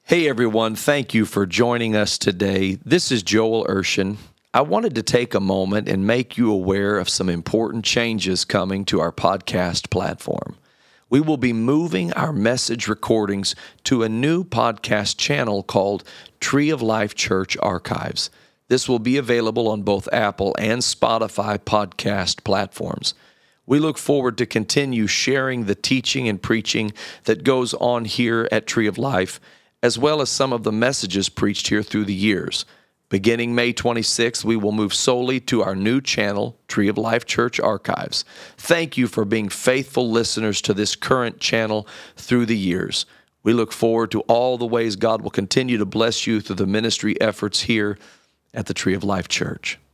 Hey everyone, thank you for joining us today. This is Joel Urshan. I wanted to take a moment and make you aware of some important changes coming to our podcast platform. We will be moving our message recordings to a new podcast channel called Tree of Life Church Archives. This will be available on both Apple and Spotify podcast platforms. We look forward to continue sharing the teaching and preaching that goes on here at Tree of Life, as well as some of the messages preached here through the years. Beginning May 26th, we will move solely to our new channel, Tree of Life Church Archives. Thank you for being faithful listeners to this current channel through the years. We look forward to all the ways God will continue to bless you through the ministry efforts here at the Tree of Life Church.